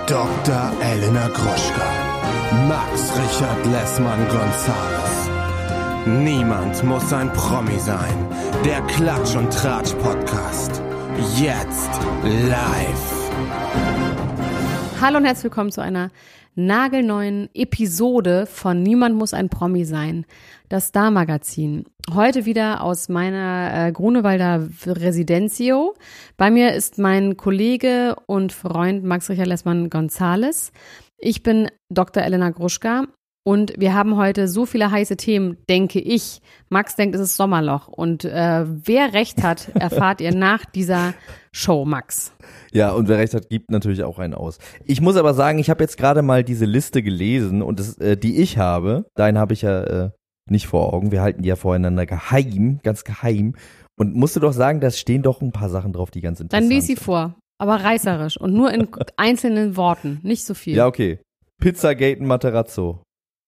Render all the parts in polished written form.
Dr. Elena Gruschka, Max Richard Lessmann-Gonzales. Niemand muss ein Promi sein. Der Klatsch- und Tratsch-Podcast. Jetzt live. Hallo und herzlich willkommen zu einer nagelneuen Episode von Niemand muss ein Promi sein, das Star-Magazin. Heute wieder aus meiner Grunewalder Residenzio. Bei mir ist mein Kollege und Freund Max Richard Lessmann-Gonzales. Ich bin Dr. Elena Gruschka und wir haben heute so viele heiße Themen, denke ich. Max denkt, es ist Sommerloch und wer recht hat, erfahrt ihr nach dieser Show, Max. Ja, und wer recht hat, gibt natürlich auch einen aus. Ich muss aber sagen, ich habe jetzt gerade mal diese Liste gelesen und die ich habe, deinen habe ich ja nicht vor Augen. Wir halten die ja voreinander geheim, ganz geheim. Und musst du doch sagen, da stehen doch ein paar Sachen drauf, die ganz interessant sind. Dann lies sie vor, aber reißerisch und nur in einzelnen Worten, nicht so viel. Ja, okay. Pizzagate und Materazzo.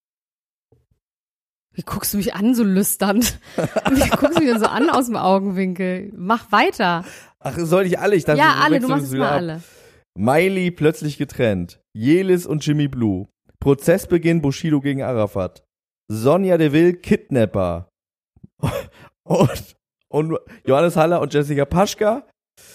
Wie guckst du mich an, so lüsternd? Wie guckst du mich denn so an aus dem Augenwinkel? Mach weiter. Ach, soll ich alle? Ich dachte, ja, alle, du machst es mal alle. Miley plötzlich getrennt. Jelis und Jimmy Blue. Prozessbeginn Bushido gegen Arafat. Sonja Deville Kidnapper. und Johannes Haller und Jessica Paschka.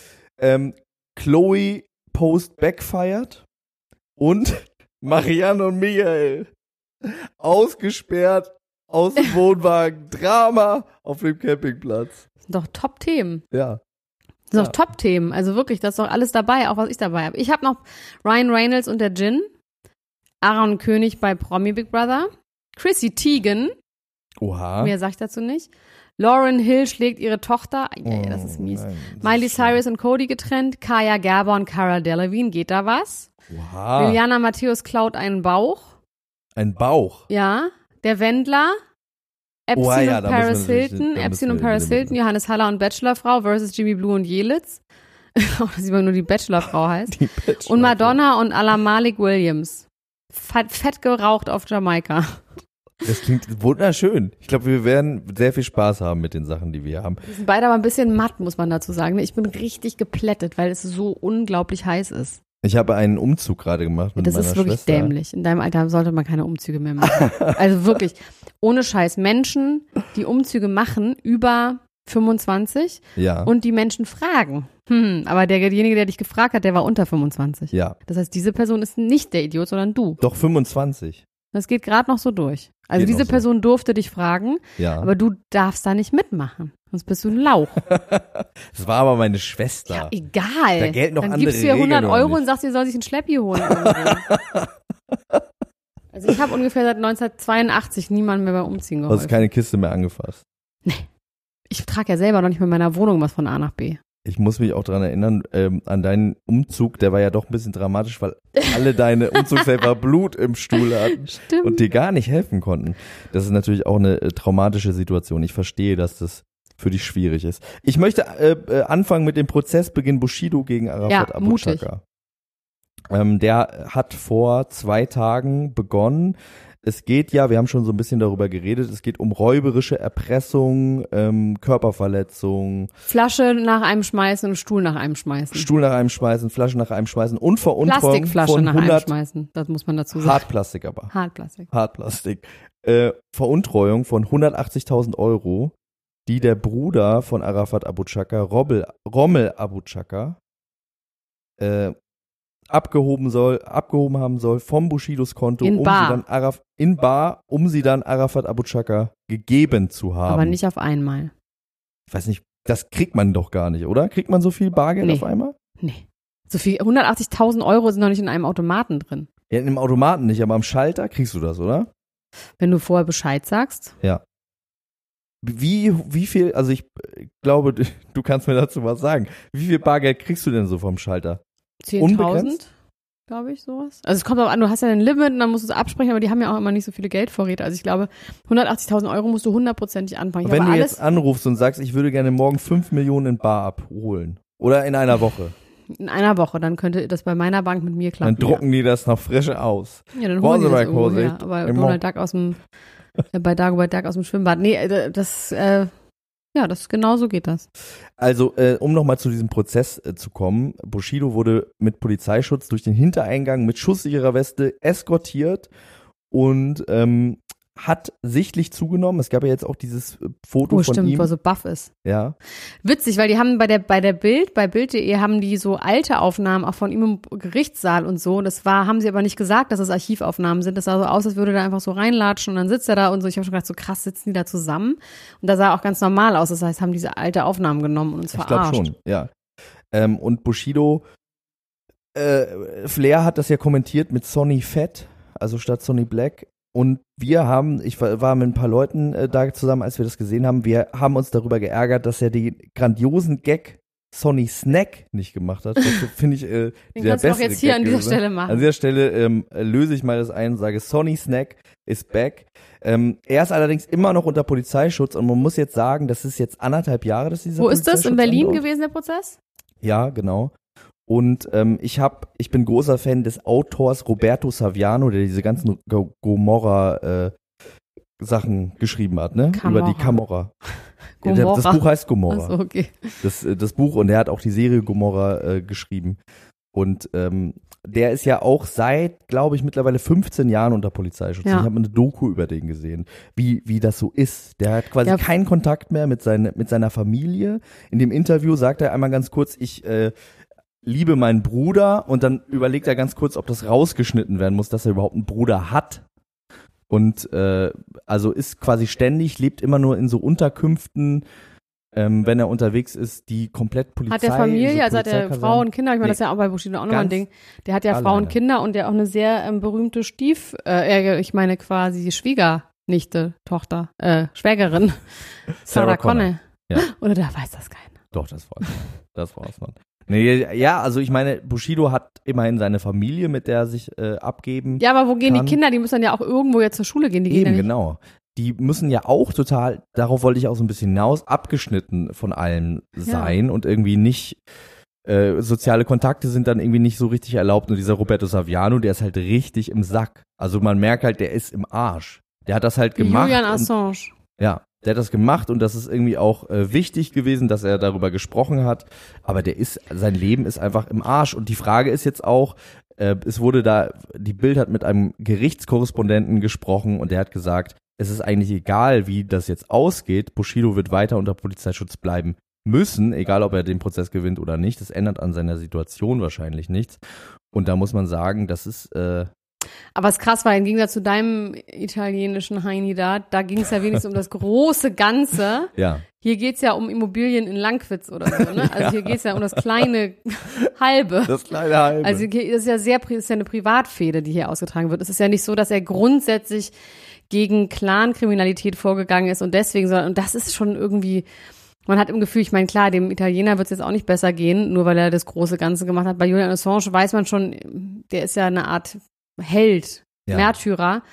Chloe Post backfired. Und Marianne und Michael. Ausgesperrt aus dem Wohnwagen. Drama auf dem Campingplatz. Das sind doch Top-Themen. Ja. Das sind doch Top-Themen. Also wirklich, das ist doch alles dabei, auch was ich dabei habe. Ich habe noch Ryan Reynolds und der Djinn. Aaron König bei Promi Big Brother. Chrissy Teigen. Oha. Mehr sag ich dazu nicht. Lauryn Hill schlägt ihre Tochter. Ja, das ist mies. Nein, das Miley ist Cyrus und Cody getrennt. Kaya Gerber und Cara Delevingne. Geht da was? Oha. Liliana Matthäus klaut einen Bauch. Ein Bauch. Ja. Der Wendler. Epstein und Paris Hilton. Epstein und Paris Hilton. Johannes Haller und Bachelorfrau versus Jimmy Blue und Jelitz. Dass sie mal nur die Bachelorfrau heißt. Und Madonna und Alan Malik Williams. Fett geraucht auf Jamaika. Das klingt wunderschön. Ich glaube, wir werden sehr viel Spaß haben mit den Sachen, die wir haben. Wir sind beide aber ein bisschen matt, muss man dazu sagen. Ich bin richtig geplättet, weil es so unglaublich heiß ist. Ich habe einen Umzug gerade gemacht mit meiner Schwester. Das ist wirklich dämlich. In deinem Alter sollte man keine Umzüge mehr machen. Also wirklich, ohne Scheiß. Menschen, die Umzüge machen, über 25 Ja. und die Menschen fragen. Aber derjenige, der dich gefragt hat, der war unter 25. Ja. Das heißt, diese Person ist nicht der Idiot, sondern du. Doch 25. Das geht gerade noch so durch. Also Geht diese noch so. Person durfte dich fragen, Ja. aber du darfst da nicht mitmachen. Sonst bist du ein Lauch. Das war aber meine Schwester. Ja, egal. Da gelten noch Dann andere gibst du ihr 100 Regeln, oder Euro nicht? und sagst, ihr soll sich ein Schleppi holen. Also ich habe ungefähr seit 1982 niemanden mehr beim Umziehen Du hast geholfen. keine Kiste mehr angefasst. Ich trage ja selber noch nicht mit meiner Wohnung was von A nach B. Ich muss mich auch daran erinnern, an deinen Umzug, der war ja doch ein bisschen dramatisch, weil alle deine Umzugshelfer Blut im Stuhl hatten Stimmt. und dir gar nicht helfen konnten. Das ist natürlich auch eine traumatische Situation. Ich verstehe, dass das für dich schwierig ist. Ich möchte anfangen mit dem Prozessbeginn Bushido gegen Arafat Abu mutig. Chaka. Der hat vor 2 Tagen begonnen. Es geht ja, wir haben schon so ein bisschen darüber geredet, es geht um räuberische Erpressung, Körperverletzung, Flasche nach einem schmeißen und Stuhl nach einem schmeißen. Stuhl nach einem schmeißen, Flasche nach einem schmeißen und Veruntreuung Plastikflasche von nach einem 100 schmeißen. Das muss man dazu sagen. Hartplastik aber. Hartplastik. Hartplastik. Veruntreuung von 180.000 Euro, die der Bruder von Arafat Abu Chaka, Rommel Abu Chaka, abgehoben haben soll vom Bushidos Konto, In bar. um sie dann Arafat Abu Chaka gegeben zu haben. Aber nicht auf einmal. Ich weiß nicht, das kriegt man doch gar nicht, oder? Kriegt man so viel Bargeld Nee. auf einmal? Nee. So viel, 180.000 Euro sind noch nicht in einem Automaten drin. Ja, im Automaten nicht, aber am Schalter kriegst du das, oder? Wenn du vorher Bescheid sagst. Ja. Wie viel, also ich glaube, du kannst mir dazu was sagen. Wie viel Bargeld kriegst du denn so vom Schalter? 10.000, Unbegrenzt? glaube ich, sowas. Also es kommt auch an, du hast ja ein Limit und dann musst du es absprechen, aber die haben ja auch immer nicht so viele Geldvorräte. Also ich glaube, 180.000 Euro musst du 100%ig anfangen. Ich Wenn habe du alles jetzt anrufst und sagst, ich würde gerne morgen 5 Millionen in Bar abholen. Oder in einer Woche. in einer Woche, dann könnte das bei meiner Bank mit mir klappen. Dann drucken die das noch frisch aus. Ja, dann Wollen holen die Sie das mal irgendwo her. Vorsicht? Aber Im Donald Duck aus dem, bei Dagobert Duck aus dem Schwimmbad. Nee, das Ja, genau so geht das. Also, um nochmal zu diesem Prozess zu kommen, Bushido wurde mit Polizeischutz durch den Hintereingang mit schusssicherer Weste eskortiert und hat sichtlich zugenommen. Es gab ja jetzt auch dieses Foto von ihm. Wo er so buff ist. Ja. Witzig, weil die haben bei Bild.de haben die so alte Aufnahmen auch von ihm im Gerichtssaal und so. Haben sie aber nicht gesagt, dass das Archivaufnahmen sind. Das sah so aus, als würde er einfach so reinlatschen und dann sitzt er da und so. Ich habe schon gedacht, so krass sitzen die da zusammen. Und da sah auch ganz normal aus. Das heißt, haben diese alte Aufnahmen genommen und uns verarscht. Ich glaube schon, ja. Und Bushido, Flair hat das ja kommentiert mit Sonny Fett, also statt Sonny Black. Und ich war mit ein paar Leuten da zusammen, als wir das gesehen haben, wir haben uns darüber geärgert, dass er den grandiosen Gag Sonny Snack nicht gemacht hat. Das finde ich den kannst du auch jetzt hier Gag an dieser Stelle machen. An dieser Stelle löse ich mal das ein und sage, Sonny Snack is back. Er ist allerdings immer noch unter Polizeischutz und man muss jetzt sagen, das ist jetzt 1,5 Jahre, dass dieser Polizeischutz Wo ist das? In Berlin andauert. gewesen, der Prozess? Ja, genau. Und ich bin großer Fan des Autors Roberto Saviano, der diese ganzen Gomorra Sachen geschrieben hat, ne? Über die Camorra. Das Buch heißt Gomorra. Ach so, okay. Das Buch, und er hat auch die Serie Gomorra geschrieben. Und der ist ja auch seit, glaube ich, mittlerweile 15 Jahren unter Polizeischutz. Ja. Ich habe eine Doku über den gesehen, wie das so ist. Der hat quasi keinen Kontakt mehr mit seiner Familie. In dem Interview sagt er einmal ganz kurz, ich liebe meinen Bruder, und dann überlegt er ganz kurz, ob das rausgeschnitten werden muss, dass er überhaupt einen Bruder hat. Und also ist quasi ständig, lebt immer nur in so Unterkünften, wenn er unterwegs ist, die komplett Polizei. Hat der Familie, also hat er Frau und Kinder, ich meine, das ist ja auch bei Bushido auch nochmal ein Ding. Der hat ja Frau und Kinder und der auch eine sehr berühmte ich meine quasi Schwiegernichte, Tochter, Schwägerin, Sarah Connor. Ja. Oder da weiß das keiner. Doch, das war's man. Nee, ja, also ich meine, Bushido hat immerhin seine Familie, mit der er sich abgeben Ja, aber wo gehen kann. die Kinder? Die müssen dann ja auch irgendwo jetzt zur Schule gehen. Die gehen ja nicht. Genau. Die müssen ja auch total, darauf wollte ich auch so ein bisschen hinaus, abgeschnitten von allen sein und irgendwie nicht, soziale Kontakte sind dann irgendwie nicht so richtig erlaubt. Und dieser Roberto Saviano, der ist halt richtig im Sack. Also man merkt halt, der ist im Arsch. Der hat das halt gemacht. Julian Assange. Ja, der hat das gemacht und das ist irgendwie auch wichtig gewesen, dass er darüber gesprochen hat. Aber sein Leben ist einfach im Arsch. Und die Frage ist jetzt auch, die Bild hat mit einem Gerichtskorrespondenten gesprochen und der hat gesagt, es ist eigentlich egal, wie das jetzt ausgeht. Bushido wird weiter unter Polizeischutz bleiben müssen, egal ob er den Prozess gewinnt oder nicht. Das ändert an seiner Situation wahrscheinlich nichts. Und da muss man sagen, das ist Aber es krass war, im Gegensatz zu deinem italienischen Heini da ging es ja wenigstens um das große Ganze. Ja. Hier geht's ja um Immobilien in Langwitz oder so, ne? Also hier geht's ja um das kleine Halbe. Das kleine Halbe. Also das ist ja eine Privatfehde, die hier ausgetragen wird. Es ist ja nicht so, dass er grundsätzlich gegen Clankriminalität vorgegangen ist und deswegen, und das ist schon irgendwie, man hat im Gefühl, ich meine, klar, dem Italiener wird es jetzt auch nicht besser gehen, nur weil er das große Ganze gemacht hat. Bei Julian Assange weiß man schon, der ist ja eine Art Held, Märtyrer.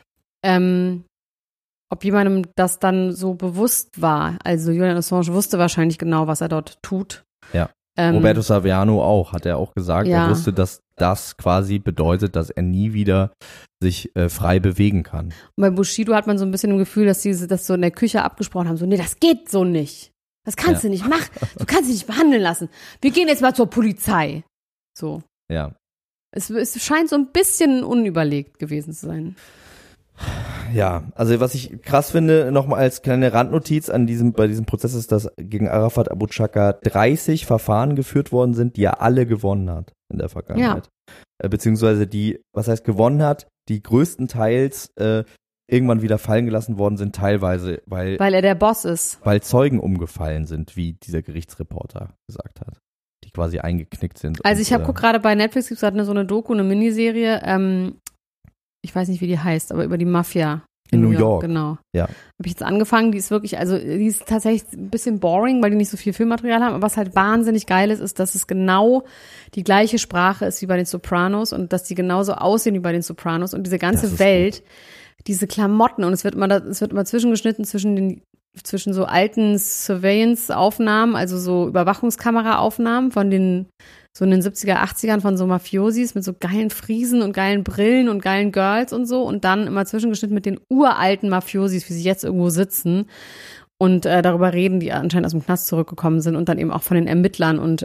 Ob jemandem das dann so bewusst war. Also Julian Assange wusste wahrscheinlich genau, was er dort tut. Ja. Roberto Saviano auch, hat er auch gesagt. Ja. Er wusste, dass das quasi bedeutet, dass er nie wieder sich frei bewegen kann. Und bei Bushido hat man so ein bisschen im Gefühl, dass sie das so in der Küche abgesprochen haben. So, nee, das geht so nicht. Das kannst du nicht machen. Du kannst dich nicht behandeln lassen. Wir gehen jetzt mal zur Polizei. So. Ja. Es scheint so ein bisschen unüberlegt gewesen zu sein. Ja, also was ich krass finde, nochmal als kleine Randnotiz bei diesem Prozess ist, dass gegen Arafat Abu Chaka 30 Verfahren geführt worden sind, die er alle gewonnen hat in der Vergangenheit. Ja. Beziehungsweise was heißt gewonnen hat, die größtenteils irgendwann wieder fallen gelassen worden sind, teilweise, weil er der Boss ist. Weil Zeugen umgefallen sind, wie dieser Gerichtsreporter gesagt hat, die quasi eingeknickt sind. Also ich guck gerade bei Netflix, gibt's gerade so eine Doku, eine Miniserie, ich weiß nicht, wie die heißt, aber über die Mafia in New York. Genau. Ja. Habe ich jetzt angefangen, die ist wirklich, also die ist tatsächlich ein bisschen boring, weil die nicht so viel Filmmaterial haben, aber was halt wahnsinnig geil ist, dass es genau die gleiche Sprache ist wie bei den Sopranos und dass die genauso aussehen wie bei den Sopranos und diese ganze Welt, diese Klamotten und es wird immer zwischengeschnitten zwischen so alten Surveillance-Aufnahmen, also so Überwachungskamera-Aufnahmen von den 70er, 80ern von so Mafiosis mit so geilen Friesen und geilen Brillen und geilen Girls und so und dann immer zwischengeschnitten mit den uralten Mafiosis, wie sie jetzt irgendwo sitzen und darüber reden, die anscheinend aus dem Knast zurückgekommen sind und dann eben auch von den Ermittlern. Und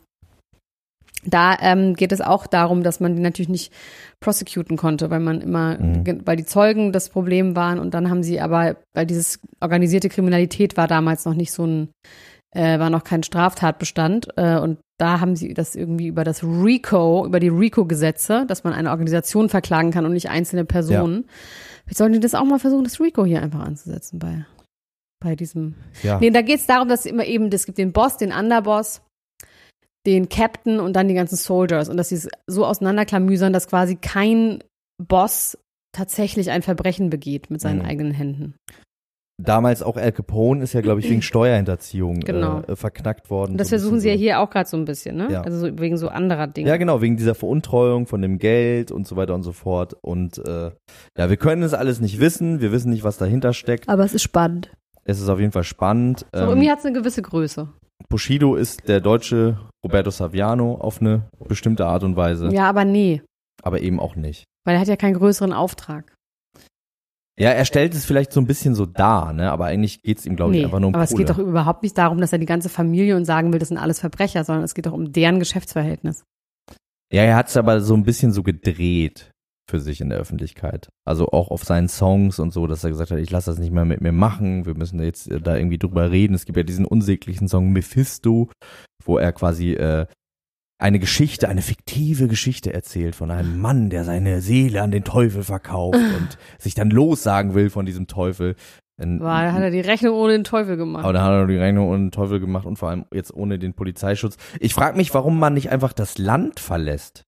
da geht es auch darum, dass man die natürlich nicht prosecuten konnte, weil man immer, weil die Zeugen das Problem waren und dann haben sie aber, weil dieses organisierte Kriminalität war damals noch nicht so war noch kein Straftatbestand und da haben sie das irgendwie über die RICO-Gesetze, dass man eine Organisation verklagen kann und nicht einzelne Personen. Vielleicht sollten die das auch mal versuchen, das RICO hier einfach anzusetzen bei diesem. Ja. Nee, da geht es darum, dass es gibt den Boss, den Underboss, den Captain und dann die ganzen Soldiers und dass sie es so auseinanderklamüsern, dass quasi kein Boss tatsächlich ein Verbrechen begeht mit seinen eigenen Händen. Damals auch Al Capone ist ja, glaube ich, wegen Steuerhinterziehung verknackt worden. Und das versuchen sie ja hier auch gerade so ein bisschen, ne? Ja. Also wegen so anderer Dinge. Ja, genau, wegen dieser Veruntreuung von dem Geld und so weiter und so fort. Und wir können es alles nicht wissen. Wir wissen nicht, was dahinter steckt. Aber es ist spannend. Es ist auf jeden Fall spannend. So, irgendwie hat es eine gewisse Größe. Bushido ist der deutsche Roberto Saviano auf eine bestimmte Art und Weise. Ja, aber nee. Aber eben auch nicht. Weil er hat ja keinen größeren Auftrag. Ja, er stellt es vielleicht so ein bisschen so dar, ne? Aber eigentlich geht es ihm, glaube ich, einfach nur um aber Kohle. Es geht doch überhaupt nicht darum, dass er die ganze Familie und sagen will, das sind alles Verbrecher, sondern es geht doch um deren Geschäftsverhältnis. Ja, er hat es aber so ein bisschen so gedreht für sich in der Öffentlichkeit. Also auch auf seinen Songs und so, dass er gesagt hat, ich lasse das nicht mehr mit mir machen, wir müssen jetzt da irgendwie drüber reden. Es gibt ja diesen unsäglichen Song Mephisto, wo er quasi eine fiktive Geschichte erzählt von einem Mann, der seine Seele an den Teufel verkauft und sich dann lossagen will von diesem Teufel. Da hat er die Rechnung ohne den Teufel gemacht. Aber da hat er die Rechnung ohne den Teufel gemacht und vor allem jetzt ohne den Polizeischutz. Ich frage mich, warum man nicht einfach das Land verlässt.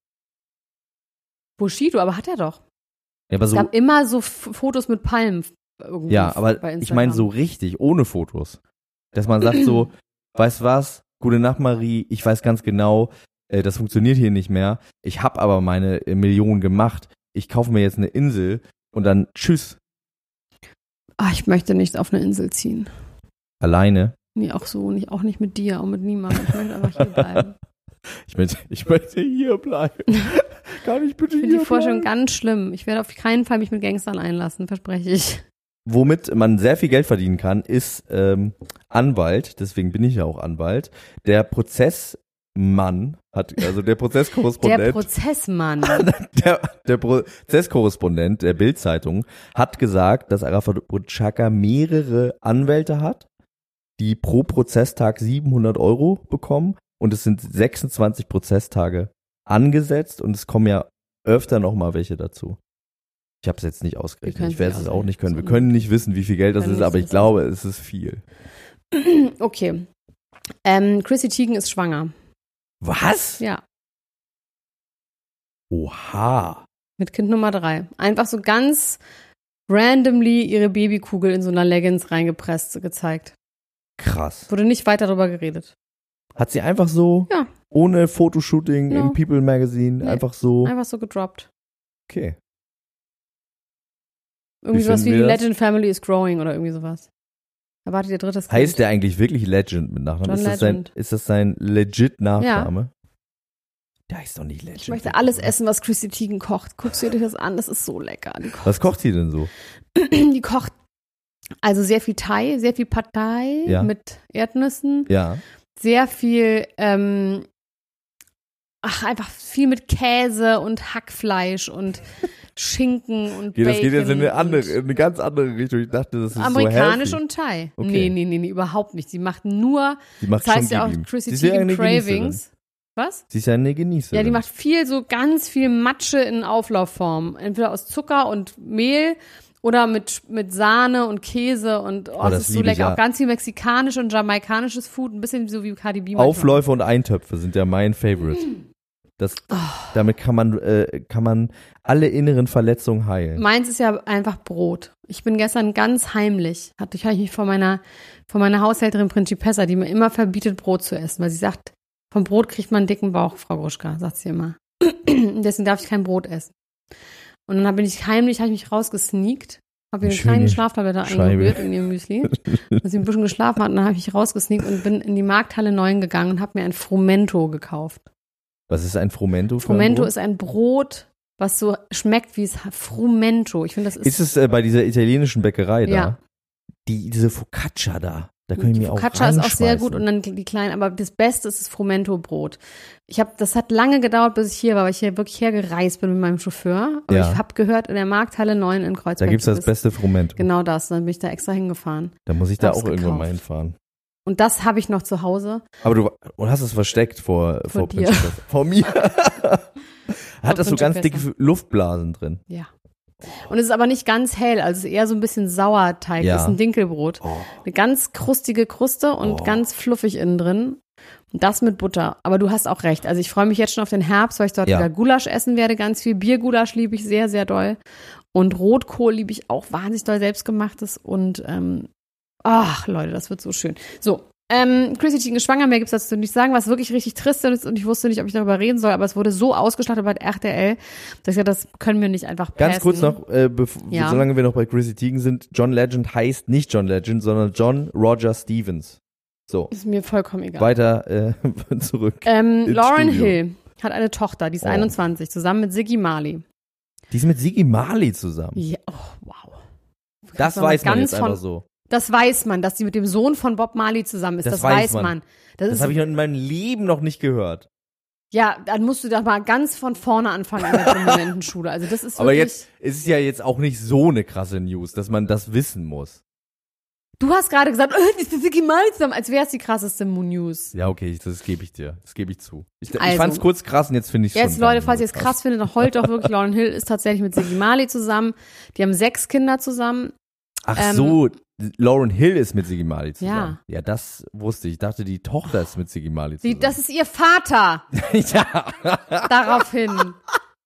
Bushido, aber hat er doch. Ja, aber es gab immer so Fotos mit Palmen. Ja, aber ich meine so richtig, ohne Fotos. Dass man sagt so, weißt was, gute Nacht Marie, ich weiß ganz genau, das funktioniert hier nicht mehr. Ich habe aber meine Millionen gemacht. Ich kaufe mir jetzt eine Insel und dann tschüss. Ach, ich möchte nicht auf eine Insel ziehen. Alleine? Nee, auch so, auch nicht mit dir, auch mit niemandem. Ich möchte einfach hier bleiben. Ich möchte hier bleiben. Kann ich bitte hier bleiben? Ich finde die Vorstellung ganz schlimm. Ich werde auf keinen Fall mich mit Gangstern einlassen, verspreche ich. Womit man sehr viel Geld verdienen kann, ist Anwalt. Deswegen bin ich ja auch Anwalt. Der Prozesskorrespondent. Der Prozesskorrespondent der Bild-Zeitung hat gesagt, dass Arafat Butschaka mehrere Anwälte hat, die pro Prozesstag 700 € bekommen. Und es sind 26 Prozesstage angesetzt und es kommen ja öfter noch mal welche dazu. Ich habe es jetzt nicht ausgerechnet. Ich werde es auch nicht können. Wir können nicht wissen, wie viel Geld das ist, aber ich glaube, es ist viel. Okay. Chrissy Teigen ist schwanger. Was? Ja. Oha. Mit Kind Nummer 3. Einfach so ganz randomly ihre Babykugel in so einer Leggings reingepresst, gezeigt. Krass. Wurde nicht weiter darüber geredet. Hat sie einfach so, ohne Fotoshooting im People Magazine, einfach so gedroppt. Okay. Irgendwie sowas wie Legend Family is Growing oder irgendwie sowas. Erwartet ihr drittes Kind. Heißt der eigentlich wirklich Legend mit Nachnamen? Ist das sein legit Nachname? Ja. Der heißt doch nicht Legend. Ich möchte alles essen, was Chrissy Teigen kocht. Guckst du dir das an? Das ist so lecker. Was kocht sie denn so? Die kocht also sehr viel Thai, sehr viel Pad Thai mit Erdnüssen. Ja. Sehr viel, einfach viel mit Käse und Hackfleisch und Schinken und Bacon. Das geht jetzt in eine ganz andere Richtung. Ich dachte, das ist amerikanisch so und Thai. Okay. Nee, überhaupt nicht. Sie macht nur, das heißt ja auch Chrissy Teigen Cravings. Was? Sie ist ja eine Genießerin. Ja, die macht ganz viel Matsche in Auflaufform. Entweder aus Zucker und Mehl oder mit Sahne und Käse und das ist so lecker. Ja. Auch ganz viel mexikanisches und jamaikanisches Food, ein bisschen so wie Cardi B. Aufläufe und Eintöpfe sind ja mein Favorite. Damit kann man alle inneren Verletzungen heilen. Meins ist ja einfach Brot. Ich bin gestern ganz heimlich, hatte ich mich von meiner Haushälterin Principessa, die mir immer verbietet, Brot zu essen, weil sie sagt, vom Brot kriegt man einen dicken Bauch, Frau Gruschka, sagt sie immer. Deswegen darf ich kein Brot essen. Und dann habe ich mich rausgesneakt, habe ihr eine kleine Schlaftablette eingerührt in ihr Müsli, dass sie ein bisschen geschlafen hat. Und dann habe ich mich rausgesneakt und bin in die Markthalle 9 gegangen und habe mir ein Frumento gekauft. Was ist ein Frumento? Frumento ist ein Brot, was so schmeckt wie es Frumento. Ich finde, das ist. Ist es bei dieser italienischen Bäckerei da? Ja. diese Focaccia da können Die wir auch Focaccia ist auch sehr reinschmeißen. gut und dann die kleinen, aber das Beste ist das Frumento-Brot. Das hat lange gedauert, bis ich hier war, weil ich hier wirklich hergereist bin mit meinem Chauffeur. Aber Ja. ich habe gehört, in der Markthalle 9 in Kreuzberg. Da gibt's das beste Frumento. Genau das, dann bin ich da extra hingefahren. Da muss ich da Hab's auch irgendwann mal gekauft. hinfahren. Und das habe ich noch zu Hause. Aber du hast es versteckt vor dir. Principessa. Vor mir. Hat das so ganz dicke Principessa. Luftblasen drin? Ja. Und es ist aber nicht ganz hell, also es ist eher so ein bisschen Sauerteig. Ja. Das ist ein Dinkelbrot. Oh. Eine ganz krustige Kruste und ganz fluffig innen drin. Und das mit Butter. Aber du hast auch recht. Also ich freue mich jetzt schon auf den Herbst, weil ich dort Ja. wieder Gulasch essen werde. Ganz viel Biergulasch liebe ich sehr, sehr doll. Und Rotkohl liebe ich auch wahnsinnig doll selbstgemachtes. Und ach Leute, das wird so schön. So. Chrissy Teigen ist schwanger, mehr gibt's dazu nicht sagen, was wirklich richtig trist ist und ich wusste nicht, ob ich darüber reden soll, aber es wurde so ausgeschlachtet bei RTL, dass ich dachte, das können wir nicht einfach passen. Ganz kurz noch, Ja. solange wir noch bei Chrissy Teigen sind, John Legend heißt nicht John Legend, sondern John Roger Stevens. So, Ist mir vollkommen egal. weiter zurück. Lauren Studio. Hill hat eine Tochter, die ist 21, zusammen mit Siggy Marley. Die ist mit Siggy Marley zusammen. Ja, oh, wow. Das Kann man weiß man ganz jetzt von- einfach so. Das weiß man, dass die mit dem Sohn von Bob Marley zusammen ist. Das Das, weiß weiß man. man. Das Das ist, habe ich in meinem Leben noch nicht gehört. ja, dann musst du da mal ganz von vorne anfangen in der Prominentenschule. Also das ist Aber wirklich, jetzt ist es ja jetzt auch nicht so eine krasse News, dass man das wissen muss. du hast gerade gesagt, die ist mit Siggy Marley zusammen, als wäre es die krasseste News. Ja, okay, das gebe ich dir. Das gebe ich zu. Ich Also. fand's kurz krass und jetzt finde ich es Jetzt, Leute, falls ihr es krass findet, dann heult doch wirklich, Lauren Hill ist tatsächlich mit Siggy Marley zusammen. Die haben 6 Kinder zusammen. Ach so, Lauren Hill ist mit Siggy Marley zusammen. Ja. Ja, das wusste ich. Ich dachte, die Tochter ist mit Siggy Marley zusammen. Das ist ihr Vater. ja, Daraufhin.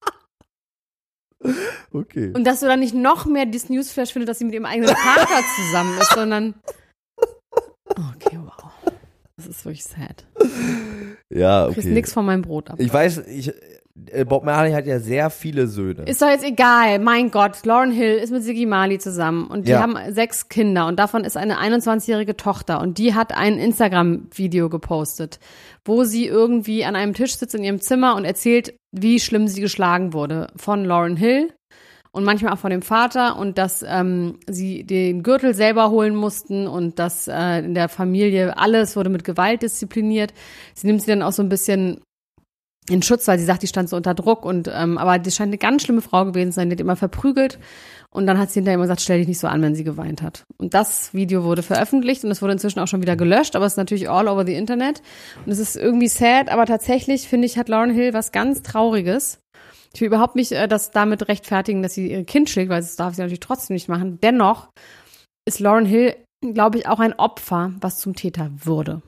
okay. Und dass du dann nicht noch mehr das Newsflash findest, dass sie mit ihrem eigenen Vater zusammen ist, sondern okay, wow. Das ist wirklich sad. Ja, Du kriegst okay. nichts von meinem Brot ab. Ich weiß, Bob Marley hat ja sehr viele Söhne. Ist doch jetzt egal. Mein Gott, Lauren Hill ist mit Siggy Marley zusammen und die Ja. haben 6 Kinder und davon ist eine 21-jährige Tochter und die hat ein Instagram-Video gepostet, wo sie irgendwie an einem Tisch sitzt in ihrem Zimmer und erzählt, wie schlimm sie geschlagen wurde von Lauren Hill und manchmal auch von dem Vater und dass sie den Gürtel selber holen mussten und dass in der Familie alles wurde mit Gewalt diszipliniert. Sie nimmt sie dann auch so ein bisschen in Schutz, weil sie sagt, die stand so unter Druck und aber die scheint eine ganz schlimme Frau gewesen zu sein, die hat immer verprügelt und dann hat sie hinterher immer gesagt, stell dich nicht so an, wenn sie geweint hat. Und das Video wurde veröffentlicht und es wurde inzwischen auch schon wieder gelöscht, aber es ist natürlich all over the Internet und es ist irgendwie sad, aber tatsächlich finde ich, hat Lauren Hill was ganz Trauriges. Ich will überhaupt nicht das damit rechtfertigen, dass sie ihr Kind schlägt, weil das darf sie natürlich trotzdem nicht machen. Dennoch ist Lauren Hill, glaube ich, auch ein Opfer, was zum Täter wurde.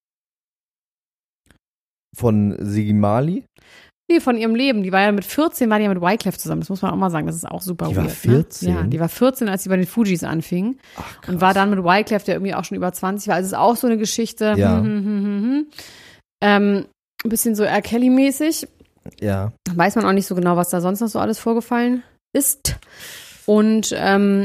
Von Siggy Marley? Nee, von ihrem Leben. Die war ja mit 14, war die ja mit Wyclef zusammen. Das muss man auch mal sagen. Das ist auch super Die weird. war 14? Ne? Ja, die war 14, als sie bei den Fujis anfing. Ach, krass. Und war dann mit Wyclef, der irgendwie auch schon über 20 war. Also es ist auch so eine Geschichte. Ja. Ein bisschen so R. Kelly-mäßig. Ja. Weiß man auch nicht so genau, was da sonst noch so alles vorgefallen ist. Und ja,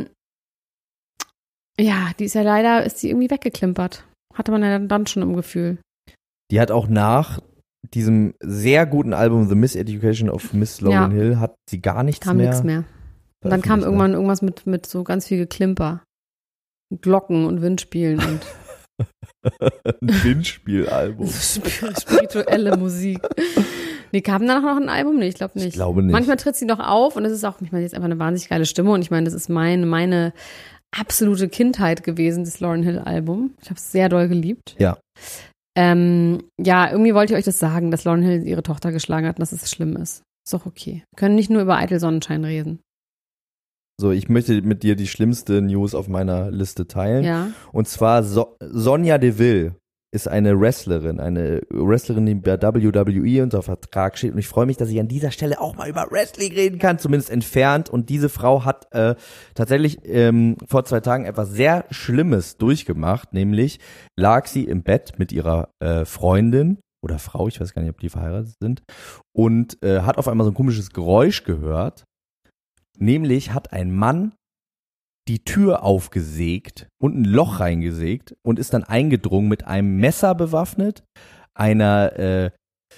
die ist ja leider, ist die irgendwie weggeklimpert. Hatte man ja dann schon im Gefühl. Die hat auch nach diesem sehr guten Album The Miseducation of Miss Lauryn Hill hat sie gar nichts Kam mehr. nichts mehr. Und dann kam veröffentlicht, irgendwann irgendwas mit so ganz viel Geklimper. Glocken und Windspielen und Ein Windspielalbum. spirituelle Musik. Nee, kam danach noch ein Album? Nee, ich glaube nicht. Ich glaube nicht. Manchmal tritt sie noch auf und es ist auch, ich meine, jetzt einfach eine wahnsinnig geile Stimme und ich meine, das ist meine absolute Kindheit gewesen, das Lauryn Hill Album. Ich habe es sehr doll geliebt. Ja. Ja, irgendwie wollte ich euch das sagen, dass Lauryn Hill ihre Tochter geschlagen hat und dass es schlimm ist. Ist doch okay. Wir können nicht nur über Eitel Sonnenschein reden. So, ich möchte mit dir die schlimmste News auf meiner Liste teilen. Ja. Und zwar Sonja Deville ist eine Wrestlerin, die bei WWE unter Vertrag steht. Und ich freue mich, dass ich an dieser Stelle auch mal über Wrestling reden kann, zumindest entfernt. Und diese Frau hat tatsächlich vor 2 Tagen etwas sehr Schlimmes durchgemacht. Nämlich lag sie im Bett mit ihrer Freundin oder Frau, ich weiß gar nicht, ob die verheiratet sind, und hat auf einmal so ein komisches Geräusch gehört. Nämlich hat ein Mann die Tür aufgesägt und ein Loch reingesägt und ist dann eingedrungen mit einem Messer bewaffnet, einer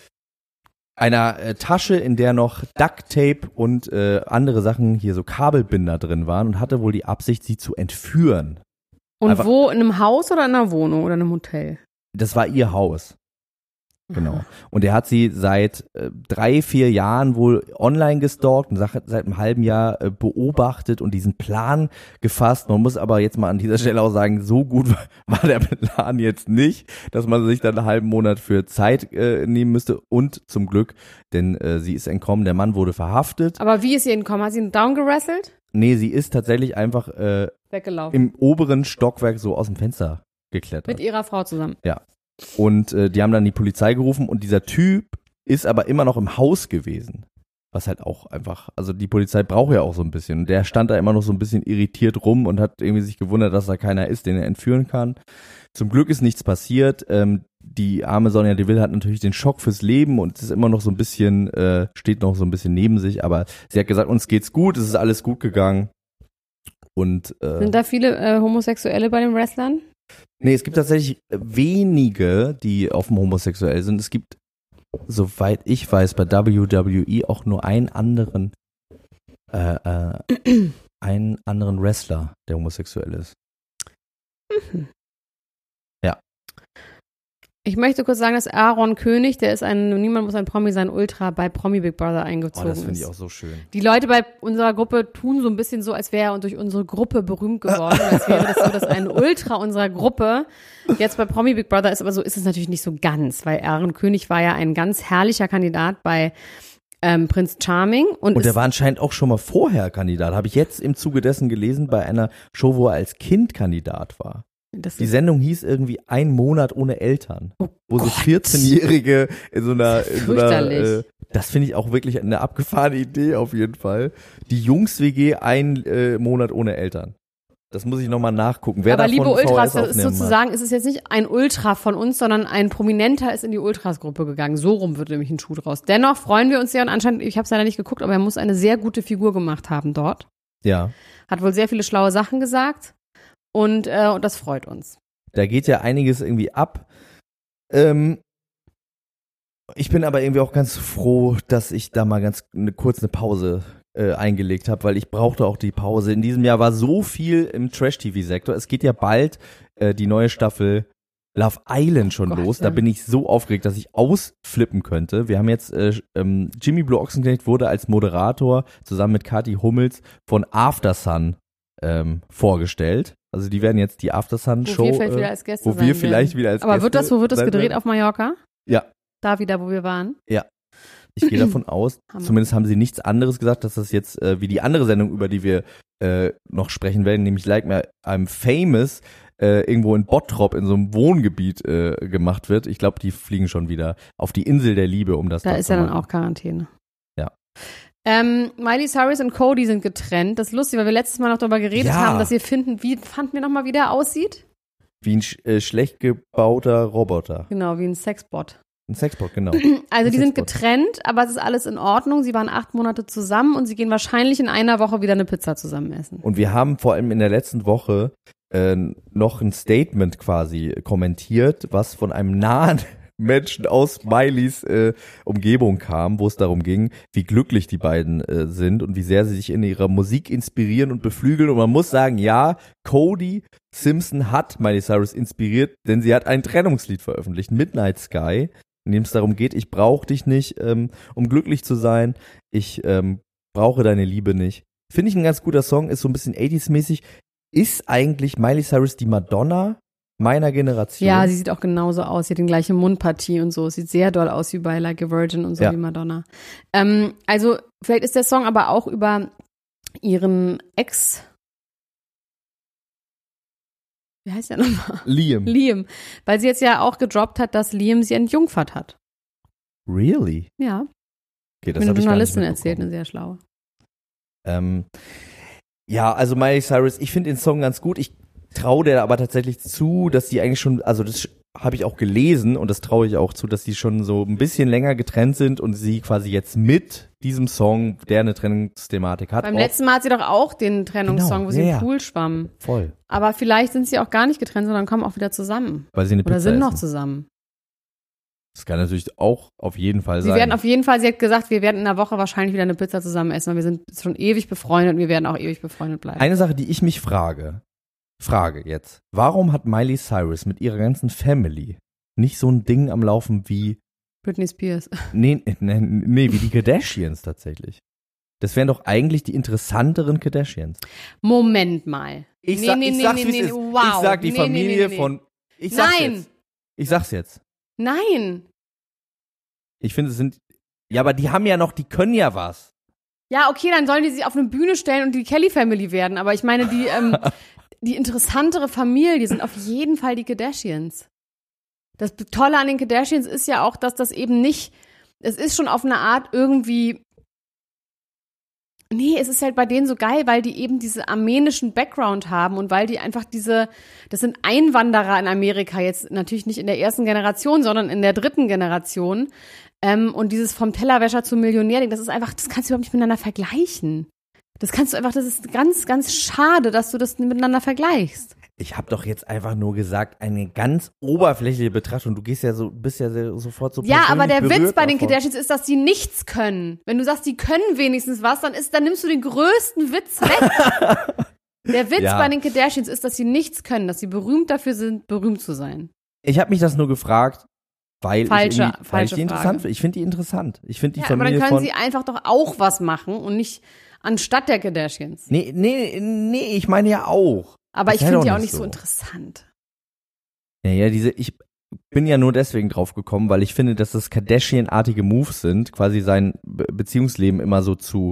Tasche, in der noch Ducktape und andere Sachen, hier so Kabelbinder drin waren und hatte wohl die Absicht, sie zu entführen. Und Einfach, wo? In einem Haus oder in einer Wohnung oder in einem Hotel? das war ihr Haus. Genau. Und er hat sie seit 3-4 Jahren wohl online gestalkt und seit einem halben Jahr beobachtet und diesen Plan gefasst. Man muss aber jetzt mal an dieser Stelle auch sagen, so gut war der Plan jetzt nicht, dass man sich dann einen halben Monat für Zeit nehmen müsste. Und zum Glück, denn sie ist entkommen, der Mann wurde verhaftet. Aber wie ist sie entkommen? Hat sie ihn downgerasselt? Nee, sie ist tatsächlich einfach Weggelaufen. im oberen Stockwerk so aus dem Fenster geklettert. Mit ihrer Frau zusammen. Ja. Und die haben dann die Polizei gerufen und dieser Typ ist aber immer noch im Haus gewesen. Was halt auch einfach, also die Polizei braucht ja auch so ein bisschen. Und der stand da immer noch so ein bisschen irritiert rum und hat irgendwie sich gewundert, dass da keiner ist, den er entführen kann. Zum Glück ist nichts passiert. Die arme Sonja Deville hat natürlich den Schock fürs Leben und ist immer noch so ein bisschen, steht noch so ein bisschen neben sich. Aber sie hat gesagt, uns geht's gut, es ist alles gut gegangen. Und sind da viele Homosexuelle bei den Wrestlern? Nee, es gibt tatsächlich wenige, die offen homosexuell sind. Es gibt, soweit ich weiß, bei WWE auch nur einen anderen Wrestler, der homosexuell ist. Ja. Ich möchte kurz sagen, dass Aaron König, der ist niemand muss ein Promi sein, Ultra bei Promi Big Brother eingezogen ist. Das finde ich auch so schön. Die Leute bei unserer Gruppe tun so ein bisschen so, als wäre er durch unsere Gruppe berühmt geworden. Als wäre das so, dass ein Ultra unserer Gruppe jetzt bei Promi Big Brother ist. Aber so ist es natürlich nicht so ganz, weil Aaron König war ja ein ganz herrlicher Kandidat bei Prince Charming. Und der war anscheinend auch schon mal vorher Kandidat. Habe ich jetzt im Zuge dessen gelesen, bei einer Show, wo er als Kind Kandidat war. Die Sendung hieß irgendwie Ein Monat ohne Eltern, wo so 14-Jährige in so einer das finde ich auch wirklich eine abgefahrene Idee auf jeden Fall. Die Jungs-WG Ein Monat ohne Eltern. Das muss ich nochmal nachgucken. Wer aber davon liebe Ultras, VHS das ist sozusagen, ist es jetzt nicht ein Ultra von uns, sondern ein Prominenter ist in die Ultras-Gruppe gegangen. So rum wird nämlich ein Schuh draus. Dennoch freuen wir uns sehr und anscheinend, ich habe es leider nicht geguckt, aber er muss eine sehr gute Figur gemacht haben dort. Ja. Hat wohl sehr viele schlaue Sachen gesagt. Und das freut uns. Da geht ja einiges irgendwie ab. Ich bin aber irgendwie auch ganz froh, dass ich da mal kurz eine Pause eingelegt habe, weil ich brauchte auch die Pause. In diesem Jahr war so viel im Trash-TV-Sektor. Es geht ja bald die neue Staffel Love Island schon los. Da bin ich so aufgeregt, dass ich ausflippen könnte. Wir haben jetzt Jimmy Blue Ochsenknecht wurde als Moderator zusammen mit Kathi Hummels von Aftersun vorgestellt. Also die werden jetzt die Aftersun-Show, wo wir vielleicht wieder als Gäste Aber wird das gedreht auf Mallorca? Ja. Da wieder, wo wir waren? Ja. Ich gehe davon aus, zumindest haben sie nichts anderes gesagt, dass das jetzt wie die andere Sendung, über die wir noch sprechen werden, nämlich Like Me I'm Famous, irgendwo in Bottrop in so einem Wohngebiet gemacht wird. Ich glaube, die fliegen schon wieder auf die Insel der Liebe, um das da ist ja dann auch Quarantäne. Ja. Miley Cyrus und Cody sind getrennt. Das ist lustig, weil wir letztes Mal noch darüber geredet haben, dass wir fanden wir nochmal, wie der aussieht? Wie ein schlecht gebauter Roboter. Genau, wie ein Sexbot. Ein Sexbot, genau. Also die sind getrennt, aber es ist alles in Ordnung. Sie waren 8 Monate zusammen und sie gehen wahrscheinlich in einer Woche wieder eine Pizza zusammen essen. Und wir haben vor allem in der letzten Woche noch ein Statement quasi kommentiert, was von einem nahen Menschen aus Mileys Umgebung kam, wo es darum ging, wie glücklich die beiden sind und wie sehr sie sich in ihrer Musik inspirieren und beflügeln. Und man muss sagen, ja, Cody Simpson hat Miley Cyrus inspiriert, denn sie hat ein Trennungslied veröffentlicht, Midnight Sky, in dem es darum geht, ich brauche dich nicht, um glücklich zu sein, ich brauche deine Liebe nicht. Finde ich ein ganz guter Song, ist so ein bisschen 80s-mäßig. Ist eigentlich Miley Cyrus die Madonna meiner Generation? Ja, sie sieht auch genauso aus. Sie hat die gleiche Mundpartie und so. Sieht sehr doll aus wie bei Like a Virgin und so wie Madonna. Also vielleicht ist der Song aber auch über ihren Ex. Wie heißt der nochmal? Liam. Weil sie jetzt ja auch gedroppt hat, dass Liam sie entjungfert hat. Really? Ja. Okay, das habe ich eine Journalistin gar nicht erzählt, eine sehr schlaue. Ja, also Miley Cyrus, ich finde den Song ganz gut. Ich traue der aber tatsächlich zu, dass die eigentlich schon, also das habe ich auch gelesen und das traue ich auch zu, dass die schon so ein bisschen länger getrennt sind und sie quasi jetzt mit diesem Song, der eine Trennungsthematik hat. Beim letzten Mal hat sie doch auch den Trennungssong, wo sie im Pool schwamm. Voll. Aber vielleicht sind sie auch gar nicht getrennt, sondern kommen auch wieder zusammen. Weil sie eine Pizza Oder sind essen. noch zusammen. Das kann natürlich auch auf jeden Fall sein. Sie werden auf jeden Fall, sie hat gesagt, wir werden in einer Woche wahrscheinlich wieder eine Pizza zusammen essen, weil wir sind schon ewig befreundet und wir werden auch ewig befreundet bleiben. Eine Sache, die ich mich frage, Frage jetzt. Warum hat Miley Cyrus mit ihrer ganzen Family nicht so ein Ding am Laufen wie Britney Spears. Nee, wie die Kardashians tatsächlich. Das wären doch eigentlich die interessanteren Kardashians. Moment mal. Ich sag die Familie von... Ich sag's jetzt. Nein. Ich finde, es sind... Ja, aber die haben ja noch, die können ja was. Ja, okay, dann sollen die sich auf eine Bühne stellen und die Kelly Family werden. Aber ich meine, die interessantere Familie sind auf jeden Fall die Kardashians. Das Tolle an den Kardashians ist ja auch, dass das eben nicht, es ist schon auf eine Art irgendwie, nee, es ist halt bei denen so geil, weil die eben diese armenischen Background haben und weil die einfach das sind Einwanderer in Amerika, jetzt natürlich nicht in der ersten Generation, sondern in der dritten Generation. Und dieses vom Tellerwäscher zum Millionär-Ding, das ist einfach, das kannst du überhaupt nicht miteinander vergleichen. Das ist ganz, ganz schade, dass du das miteinander vergleichst. Ich habe doch jetzt einfach nur gesagt, eine ganz oberflächliche Betrachtung. Du bist ja sofort so. Ja, aber der Witz bei den Kardashians ist, dass die nichts können. Wenn du sagst, die können wenigstens was, dann nimmst du den größten Witz weg. Der Witz bei den Kardashians ist, dass sie nichts können, dass sie berühmt dafür sind, berühmt zu sein. Ich habe mich das nur gefragt, weil ich die interessant finde. Ich finde die interessant. Ich finde die Familie aber dann können sie einfach doch auch was machen und nicht anstatt der Kardashians. Nee, ich meine ja auch. Aber ich finde die auch nicht so interessant. Ja, ich bin ja nur deswegen drauf gekommen, weil ich finde, dass das Kardashian-artige Moves sind, quasi sein Beziehungsleben immer so zu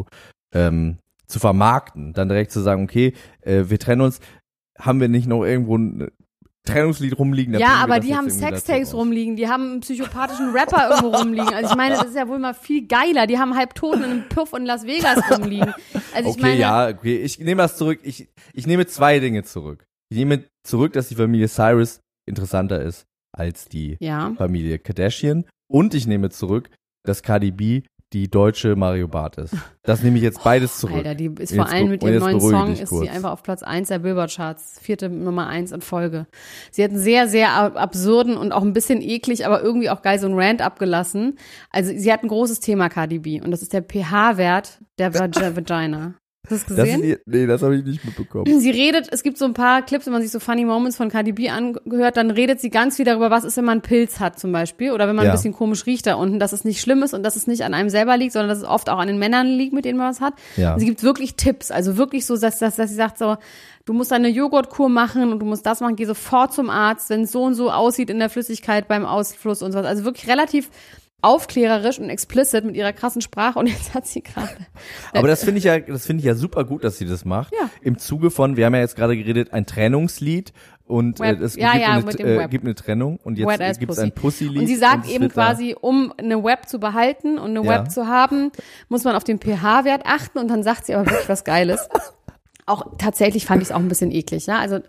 vermarkten. Dann direkt zu sagen, okay, wir trennen uns, haben wir nicht noch irgendwo ein Trennungslied rumliegen? Ja, aber die haben Sextapes rumliegen, die haben einen psychopathischen Rapper irgendwo rumliegen. Also ich meine, das ist ja wohl mal viel geiler. Die haben Halbtoten in einem Puff in Las Vegas rumliegen. Also ich nehme das zurück. Ich nehme zwei Dinge zurück. Ich nehme zurück, dass die Familie Cyrus interessanter ist als die Familie Kardashian. Und ich nehme zurück, dass Cardi B die deutsche Mario Barth ist. Das nehme ich jetzt beides zurück. Alter, die ist vor allem mit ihrem neuen Song ist sie einfach auf Platz 1 der Billboard-Charts. 4. Nummer 1 in Folge. Sie hat einen sehr, sehr absurden und auch ein bisschen eklig, aber irgendwie auch geil so einen Rant abgelassen. Also sie hat ein großes Thema, Cardi B. Und das ist der pH-Wert der Vagina. Hast du das gesehen? Das habe ich nicht mitbekommen. Sie redet, es gibt so ein paar Clips, wenn man sich so Funny Moments von Cardi B angehört, dann redet sie ganz viel darüber, was ist, wenn man einen Pilz hat zum Beispiel oder wenn man ein bisschen komisch riecht da unten, dass es nicht schlimm ist und dass es nicht an einem selber liegt, sondern dass es oft auch an den Männern liegt, mit denen man was hat. Ja. Und sie gibt wirklich Tipps, also wirklich so, dass sie sagt so, du musst eine Joghurtkur machen und du musst das machen, geh sofort zum Arzt, wenn es so und so aussieht in der Flüssigkeit beim Ausfluss und sowas. Also wirklich relativ aufklärerisch und explicit mit ihrer krassen Sprache und jetzt hat sie gerade. Aber das finde ich ja super gut, dass sie das macht. Ja. Im Zuge von, wir haben ja jetzt gerade geredet, ein Trennungslied und es gibt eine Trennung und jetzt gibt es ein Pussy-Lied. Und sie sagt eben quasi, um eine Web zu behalten und eine Web zu haben, muss man auf den pH-Wert achten und dann sagt sie aber wirklich was Geiles. Auch tatsächlich fand ich es auch ein bisschen eklig, ja, also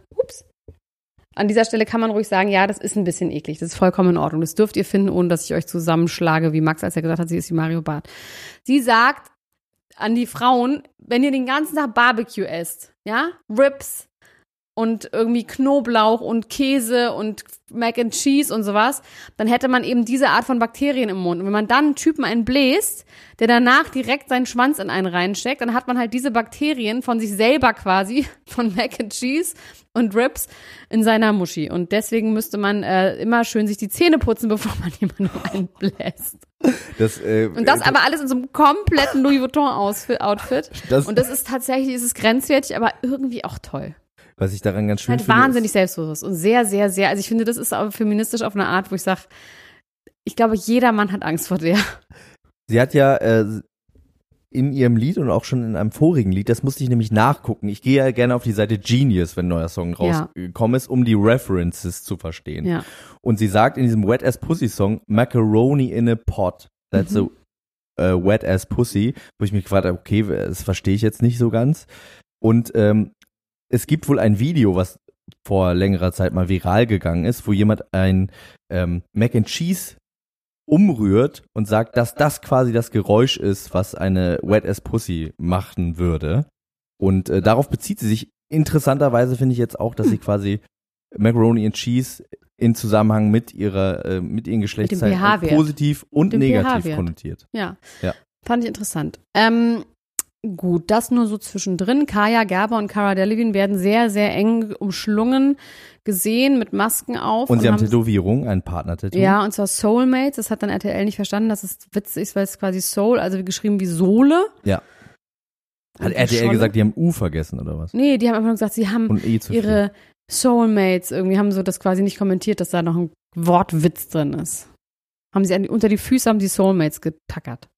an dieser Stelle kann man ruhig sagen, ja, das ist ein bisschen eklig. Das ist vollkommen in Ordnung. Das dürft ihr finden, ohne dass ich euch zusammenschlage, wie Max, als er gesagt hat, sie ist wie Mario Barth. Sie sagt an die Frauen, wenn ihr den ganzen Tag Barbecue esst, ja, Ribs und irgendwie Knoblauch und Käse und Mac and Cheese und sowas, dann hätte man eben diese Art von Bakterien im Mund. Und wenn man dann einen Typen einbläst, der danach direkt seinen Schwanz in einen reinsteckt, dann hat man halt diese Bakterien von sich selber quasi, von Mac and Cheese und Ribs in seiner Muschi. Und deswegen müsste man immer schön sich die Zähne putzen, bevor man jemanden einbläst. Und das aber alles in so einem kompletten Louis Vuitton-Outfit. Und das ist tatsächlich, ist es grenzwertig, aber irgendwie auch toll. Was ich daran ganz schön finde. Wahnsinnig selbstbewusst und sehr, sehr, sehr, also ich finde, das ist aber feministisch auf eine Art, wo ich sage, ich glaube, jeder Mann hat Angst vor der. Sie hat ja in ihrem Lied und auch schon in einem vorigen Lied, das musste ich nämlich nachgucken. Ich gehe ja gerne auf die Seite Genius, wenn ein neuer Song rausgekommen ist, um die References zu verstehen. Ja. Und sie sagt in diesem Wet Ass Pussy Song, Macaroni in a Pot. That's a Wet Ass Pussy. Wo ich mich gefragt habe, okay, das verstehe ich jetzt nicht so ganz. Und es gibt wohl ein Video, was vor längerer Zeit mal viral gegangen ist, wo jemand ein Mac and Cheese umrührt und sagt, dass das quasi das Geräusch ist, was eine Wet Ass Pussy machen würde. Und darauf bezieht sie sich. Interessanterweise finde ich jetzt auch, dass sie quasi Macaroni and Cheese in Zusammenhang mit ihren Geschlechtsteilen positiv und negativ konnotiert. Ja, fand ich interessant. Gut, das nur so zwischendrin. Kaya Gerber und Cara Delevingne werden sehr, sehr eng umschlungen gesehen mit Masken auf. Und sie haben Tätowierung, ein Partner-Tattoo. Ja, und zwar Soulmates. Das hat dann RTL nicht verstanden, dass es witzig ist, weil es quasi Soul, also geschrieben wie Sohle. Ja. Hat RTL gesagt, die haben U vergessen oder was? Nee, die haben einfach nur gesagt, sie haben ihre Soulmates irgendwie, haben so das quasi nicht kommentiert, dass da noch ein Wortwitz drin ist. Haben sie unter die Füße haben die Soulmates getackert.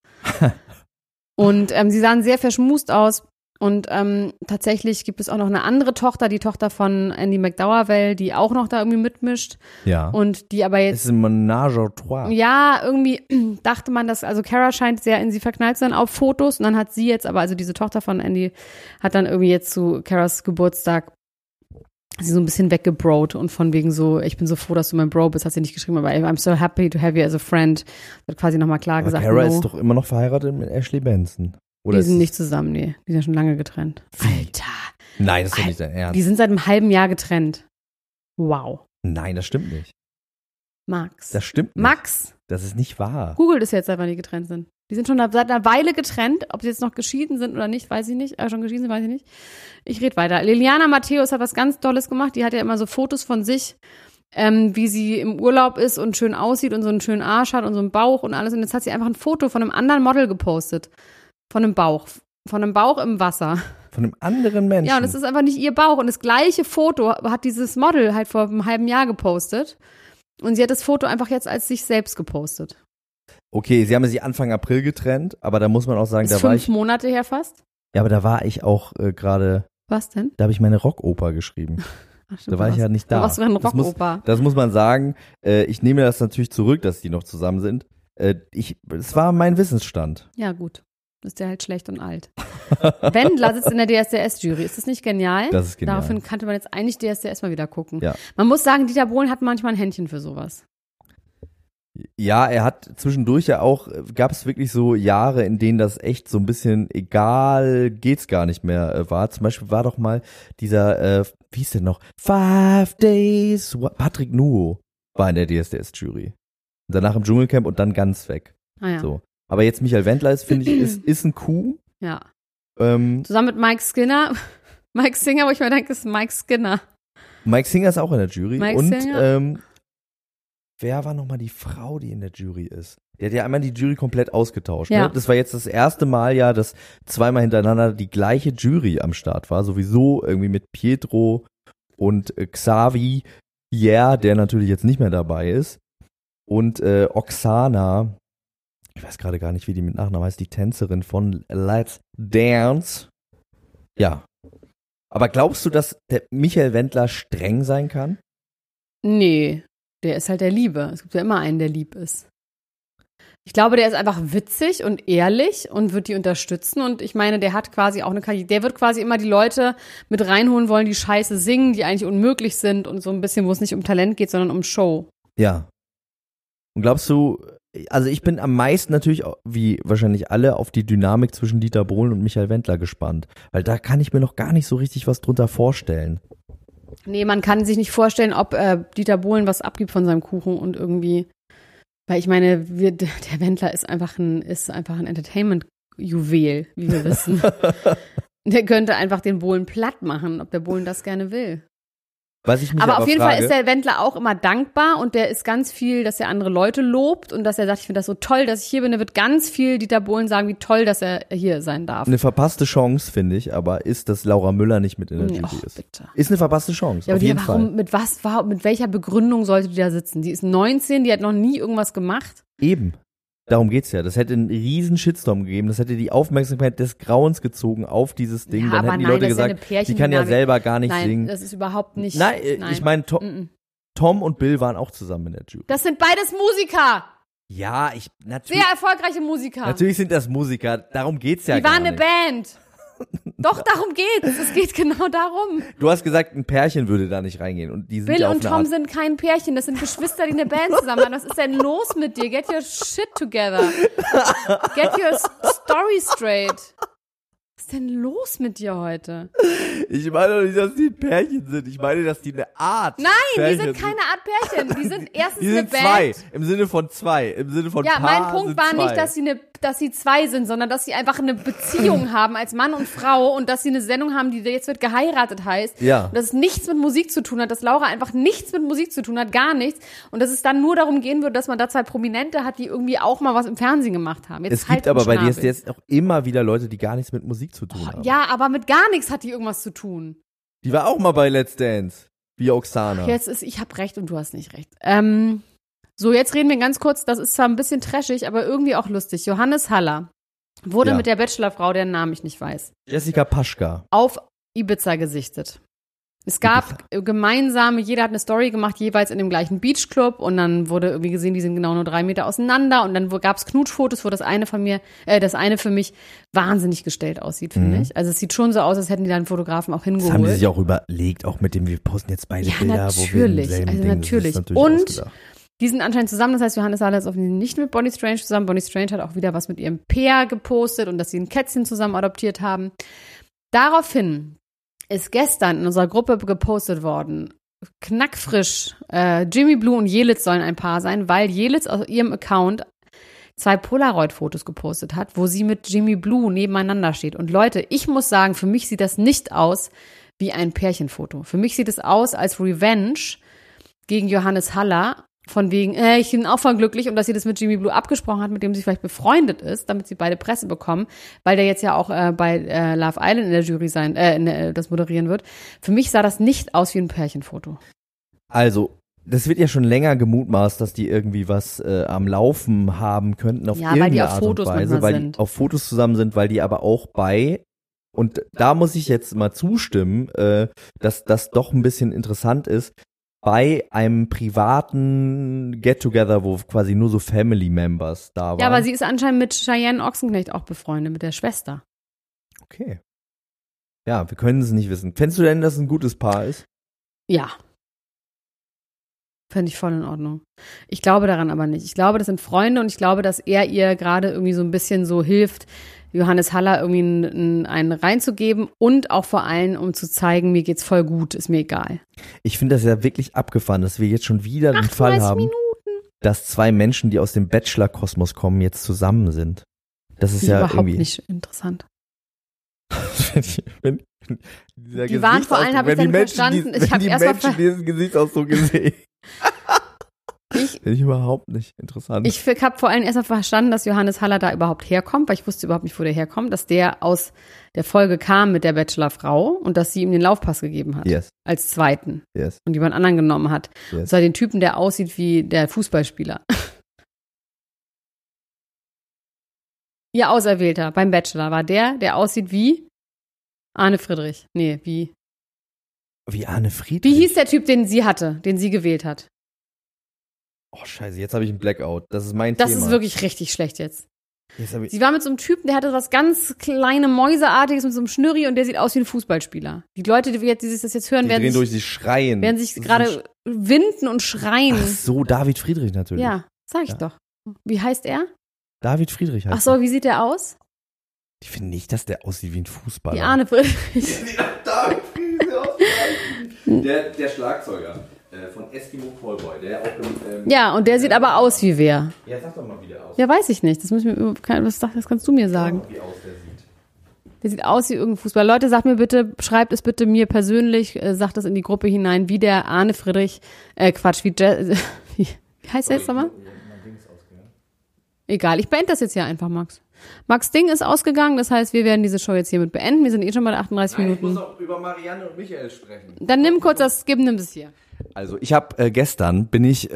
Und sie sahen sehr verschmust aus. Und tatsächlich gibt es auch noch eine andere Tochter, die Tochter von Andy McDowell, die auch noch da irgendwie mitmischt. Ja. Und die aber jetzt. Das ist ein Ménage à trois. Ja, irgendwie dachte man, dass, also Cara scheint sehr in sie verknallt zu sein auf Fotos. Und dann hat sie jetzt, aber also diese Tochter von Andy hat dann irgendwie jetzt zu Caras Geburtstag sie so ein bisschen weggebrot und von wegen so, ich bin so froh, dass du mein Bro bist, hat sie nicht geschrieben, aber I'm so happy to have you as a friend. Hat quasi nochmal klar aber gesagt. Cara ist doch immer noch verheiratet mit Ashley Benson. Oder die sind nicht zusammen, nee. Die sind ja schon lange getrennt. Alter. Nein, das ist doch nicht dein Ernst. Die sind seit einem halben Jahr getrennt. Wow. Nein, das stimmt nicht. Max. Das stimmt nicht. Max. Das ist nicht wahr. Googelt es jetzt, seit wann die getrennt sind. Die sind schon seit einer Weile getrennt. Ob sie jetzt noch geschieden sind oder nicht, weiß ich nicht. Schon geschieden sind, weiß ich nicht. Ich rede weiter. Liliana Matthäus hat was ganz Tolles gemacht. Die hat ja immer so Fotos von sich, wie sie im Urlaub ist und schön aussieht und so einen schönen Arsch hat und so einen Bauch und alles. Und jetzt hat sie einfach ein Foto von einem anderen Model gepostet. Von einem Bauch. Von einem Bauch im Wasser. Von einem anderen Menschen. Ja, und es ist einfach nicht ihr Bauch. Und das gleiche Foto hat dieses Model halt vor einem halben Jahr gepostet. Und sie hat das Foto einfach jetzt als sich selbst gepostet. Okay, sie haben sich Anfang April getrennt, aber da muss man auch sagen, ist da war 5 Monate her fast. Ja, aber da war ich auch gerade. Was denn? Da habe ich meine Rockoper geschrieben. Ach, stimmt, da war ich ja nicht da. Was für ein Rockoper? Das muss man sagen. Ich nehme das natürlich zurück, dass die noch zusammen sind. Es war mein Wissensstand. Ja, gut. Ist der halt schlecht und alt. Wendler sitzt in der DSDS-Jury. Ist das nicht genial? Das ist genial. Daraufhin kannte man jetzt eigentlich DSDS mal wieder gucken. Ja. Man muss sagen, Dieter Bohlen hat manchmal ein Händchen für sowas. Ja, er hat zwischendurch ja auch, gab es wirklich so Jahre, in denen das echt so ein bisschen egal, geht's gar nicht mehr war. Zum Beispiel war doch mal dieser, wie hieß der noch? 5 Days, Patrick Nuo war in der DSDS-Jury. Danach im Dschungelcamp und dann ganz weg. Ah, ja. So. Aber jetzt Michael Wendler ist, finde ich, ist ein Coup. Ja. Zusammen mit Mike Skinner. Mike Singer, wo ich mir denke, ist Mike Skinner. Mike Singer ist auch in der Jury. Mike und Singer? Wer war nochmal die Frau, die in der Jury ist? Der hat ja einmal die Jury komplett ausgetauscht. Ja. Ne? Das war jetzt das erste Mal ja, dass zweimal hintereinander die gleiche Jury am Start war. Sowieso irgendwie mit Pietro und Xavi, der natürlich jetzt nicht mehr dabei ist. Und Oksana, ich weiß gerade gar nicht, wie die mit Nachnamen heißt, die Tänzerin von Let's Dance. Ja. Aber glaubst du, dass der Michael Wendler streng sein kann? Nee, der ist halt der Liebe. Es gibt ja immer einen, der lieb ist. Ich glaube, der ist einfach witzig und ehrlich und wird die unterstützen. Und ich meine, der hat quasi auch eine Karriere. Der wird quasi immer die Leute mit reinholen wollen, die scheiße singen, die eigentlich unmöglich sind und so ein bisschen, wo es nicht um Talent geht, sondern um Show. Ja. Und glaubst du, also ich bin am meisten natürlich, wie wahrscheinlich alle, auf die Dynamik zwischen Dieter Bohlen und Michael Wendler gespannt. Weil da kann ich mir noch gar nicht so richtig was drunter vorstellen. Nee, man kann sich nicht vorstellen, ob Dieter Bohlen was abgibt von seinem Kuchen und irgendwie, weil ich meine, der Wendler ist einfach ein Entertainment-Juwel, wie wir wissen. Der könnte einfach den Bohlen platt machen, ob der Bohlen das gerne will. Was ich mich aber auf jeden frage, Fall ist der Wendler auch immer dankbar und der ist ganz viel, dass er andere Leute lobt und dass er sagt, ich finde das so toll, dass ich hier bin. Der wird ganz viel Dieter Bohlen sagen, wie toll, dass er hier sein darf. Eine verpasste Chance, finde ich, aber ist, dass Laura Müller nicht mit in der Jury ist. Bitte. Ist eine verpasste Chance, Ja, auf jeden Fall. Mit welcher Begründung sollte die da sitzen? Die ist 19, die hat noch nie irgendwas gemacht. Eben. Darum geht's ja. Das hätte einen riesen Shitstorm gegeben. Das hätte die Aufmerksamkeit des Grauens gezogen auf dieses Ding. Ja, dann hätten die Leute gesagt, die kann ja selber gar nicht singen. Nein, das ist überhaupt nicht. Nein, ich meine, Tom und Bill waren auch zusammen in der Jury. Das sind beides Musiker. Ja, natürlich. Sehr erfolgreiche Musiker. Natürlich sind das Musiker. Darum geht's ja gar nicht. Die waren eine Band. Doch, darum geht's. Es geht genau darum. Du hast gesagt, ein Pärchen würde da nicht reingehen. Und die sind Bill ja auf und eine Tom Art sind kein Pärchen. Das sind Geschwister, die eine Band zusammen haben. Was ist denn los mit dir? Get your shit together. Get your story straight. Was ist denn los mit dir heute? Ich meine doch nicht, dass die ein Pärchen sind. Ich meine, dass die eine Art Nein, Pärchen die sind keine Art Pärchen. Die sind erstens die sind eine Band. zwei. Im Sinne von zwei. Im Sinne von Ja, Paar mein Punkt sind war zwei. nicht, dass sie eine dass sie zwei sind, sondern dass sie einfach eine Beziehung haben als Mann und Frau und dass sie eine Sendung haben, die jetzt wird geheiratet heißt. Ja. Und dass es nichts mit Musik zu tun hat, dass Laura einfach nichts mit Musik zu tun hat, gar nichts. Und dass es dann nur darum gehen würde, dass man da zwei Prominente hat, die irgendwie auch mal was im Fernsehen gemacht haben. Jetzt es gibt aber bei dir jetzt auch immer wieder Leute, die gar nichts mit Musik zu tun haben. Ja, aber mit gar nichts hat die irgendwas zu tun. Die war auch mal bei Let's Dance. Wie Oksana. Ich habe recht und du hast nicht recht. So, jetzt reden wir ganz kurz, das ist zwar ein bisschen trashig, aber irgendwie auch lustig. Johannes Haller wurde mit der Bachelorfrau, deren Namen ich nicht weiß, Jessica Paschka, auf Ibiza gesichtet. Es gab gemeinsame, jeder hat eine Story gemacht, jeweils in dem gleichen Beachclub und dann wurde irgendwie gesehen, die sind genau nur 3 Meter auseinander und dann gab es Knutschfotos, wo das eine für mich wahnsinnig gestellt aussieht, finde ich. Also es sieht schon so aus, als hätten die da einen Fotografen auch hingeholt. Das haben die sich auch überlegt, auch mit dem, wir posten jetzt beide Bilder, natürlich, wo wir denselben Ding, natürlich. Und die sind anscheinend zusammen, das heißt, Johannes Haller ist offensichtlich nicht mit Bonnie Strange zusammen. Bonnie Strange hat auch wieder was mit ihrem Peer gepostet und dass sie ein Kätzchen zusammen adoptiert haben. Daraufhin ist gestern in unserer Gruppe gepostet worden, knackfrisch, Jimmy Blue und Jelitz sollen ein Paar sein, weil Jelitz aus ihrem Account 2 Polaroid-Fotos gepostet hat, wo sie mit Jimmy Blue nebeneinander steht. Und Leute, ich muss sagen, für mich sieht das nicht aus wie ein Pärchenfoto. Für mich sieht es aus als Revenge gegen Johannes Haller, von wegen, ich bin auch voll glücklich und dass sie das mit Jimmy Blue abgesprochen hat, mit dem sie vielleicht befreundet ist, damit sie beide Presse bekommen, weil der jetzt ja auch bei Love Island in der Jury das moderieren wird. Für mich sah das nicht aus wie ein Pärchenfoto. Also, das wird ja schon länger gemutmaßt, dass die irgendwie was am Laufen haben könnten auf irgendeine Art und Weise, weil die auf Fotos zusammen sind, weil die aber auch und da muss ich jetzt mal zustimmen, dass das doch ein bisschen interessant ist, bei einem privaten Get-Together, wo quasi nur so Family Members da waren. Ja, aber sie ist anscheinend mit Cheyenne Ochsenknecht auch befreundet, mit der Schwester. Okay. Ja, wir können es nicht wissen. Fändest du denn, dass es ein gutes Paar ist? Ja. Fände ich voll in Ordnung. Ich glaube daran aber nicht. Ich glaube, das sind Freunde und ich glaube, dass er ihr gerade irgendwie so ein bisschen so hilft, Johannes Haller irgendwie einen reinzugeben und auch vor allem, um zu zeigen, mir geht's voll gut, ist mir egal. Ich finde das ja wirklich abgefahren, dass wir jetzt schon wieder den Fall haben, dass 2 Menschen, die aus dem Bachelor-Kosmos kommen, jetzt zusammen sind. Das ist ja überhaupt irgendwie nicht interessant. Die waren vor allem, habe ich dann verstanden. Ich habe Menschen diesen Gesichtsausdruck gesehen. Finde ich überhaupt nicht interessant. Ich habe vor allem erstmal verstanden, dass Johannes Haller da überhaupt herkommt, weil ich wusste überhaupt nicht, wo der herkommt, dass der aus der Folge kam mit der Bachelorfrau und dass sie ihm den Laufpass gegeben hat. Yes. Als zweiten. Yes. Und jemand anderen genommen hat. Yes. Und zwar den Typen, der aussieht wie der Fußballspieler. Ihr Auserwählter beim Bachelor war der aussieht wie Arne Friedrich. Nee, wie Arne Friedrich? Wie hieß der Typ, den sie hatte, den sie gewählt hat? Oh, scheiße, jetzt habe ich einen Blackout. Das ist mein Thema. Das ist wirklich richtig schlecht jetzt. Sie war mit so einem Typen, der hatte was ganz kleine Mäuseartiges mit so einem Schnürri und der sieht aus wie ein Fußballspieler. Die Leute, die sich das jetzt hören, werden sich gerade winden und schreien. Ach so, David Friedrich natürlich. Ja, sag ich doch. Wie heißt er? David Friedrich heißt Ach so, wie sieht der aus? Ich finde nicht, dass der aussieht wie ein Fußballer. Wie Arne Friedrich. David Friedrich aussieht. Der Schlagzeuger von Eskimo Callboy, der auch ja, und der sieht aber aus wie wer. Ja, sag doch mal, wie der aussieht. Ja, weiß ich nicht. Das kannst du mir sagen. Wie aus der sieht. Der sieht aus wie irgendein Fußballer. Leute, sagt mir bitte, schreibt es bitte mir persönlich, sagt das in die Gruppe hinein, wie der Arne Friedrich, wie heißt der jetzt nochmal? Egal, ich beende das jetzt hier einfach, Max. Max Ding ist ausgegangen, das heißt, wir werden diese Show jetzt hiermit beenden. Wir sind schon bei 38 Minuten. Ich muss auch über Marianne und Michael sprechen. Dann nimm kurz nimm das hier. Also ich habe gestern bin ich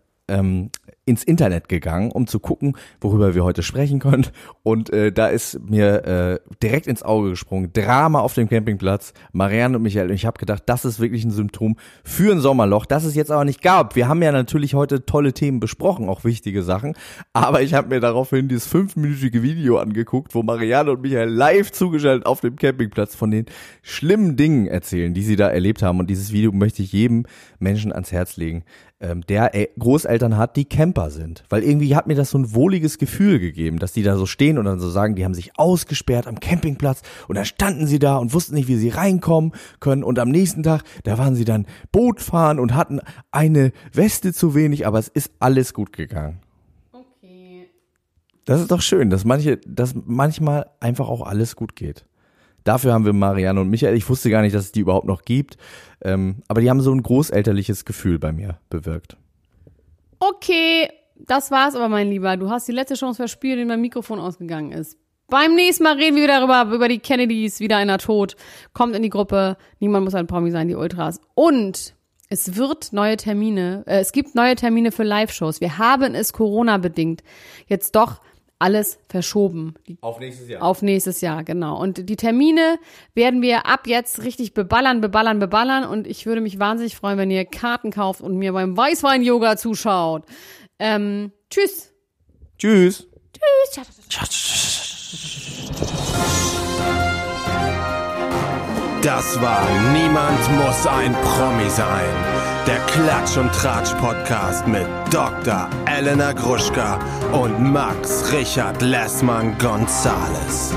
ins Internet gegangen, um zu gucken, worüber wir heute sprechen können. Und da ist mir direkt ins Auge gesprungen, Drama auf dem Campingplatz, Marianne und Michael. Und ich habe gedacht, das ist wirklich ein Symptom für ein Sommerloch, das es jetzt aber nicht gab. Wir haben ja natürlich heute tolle Themen besprochen, auch wichtige Sachen. Aber ich habe mir daraufhin dieses 5-minütige Video angeguckt, wo Marianne und Michael live zugeschaltet auf dem Campingplatz von den schlimmen Dingen erzählen, die sie da erlebt haben. Und dieses Video möchte ich jedem Menschen ans Herz legen, der Großeltern hat, die Camper sind. Weil irgendwie hat mir das so ein wohliges Gefühl gegeben, dass die da so stehen und dann so sagen, die haben sich ausgesperrt am Campingplatz und dann standen sie da und wussten nicht, wie sie reinkommen können und am nächsten Tag, da waren sie dann Boot fahren und hatten eine Weste zu wenig, aber es ist alles gut gegangen. Okay. Das ist doch schön, dass manchmal einfach auch alles gut geht. Dafür haben wir Marianne und Michael. Ich wusste gar nicht, dass es die überhaupt noch gibt. Aber die haben so ein großelterliches Gefühl bei mir bewirkt. Okay, das war's aber, mein Lieber. Du hast die letzte Chance verspielt, indem mein Mikrofon ausgegangen ist. Beim nächsten Mal reden wir wieder über die Kennedys, wieder einer tot. Kommt in die Gruppe. Niemand muss ein Promi sein, die Ultras. Und es gibt neue Termine für Live-Shows. Wir haben es Corona-bedingt jetzt doch alles verschoben. Auf nächstes Jahr. Auf nächstes Jahr, genau. Und die Termine werden wir ab jetzt richtig beballern. Und ich würde mich wahnsinnig freuen, wenn ihr Karten kauft und mir beim Weißwein-Yoga zuschaut. Tschüss. Tschüss. Das war Niemand muss ein Promi sein. Der Klatsch- und Tratsch-Podcast mit Dr. Elena Gruschka und Max Richard Lessmann Gonzales.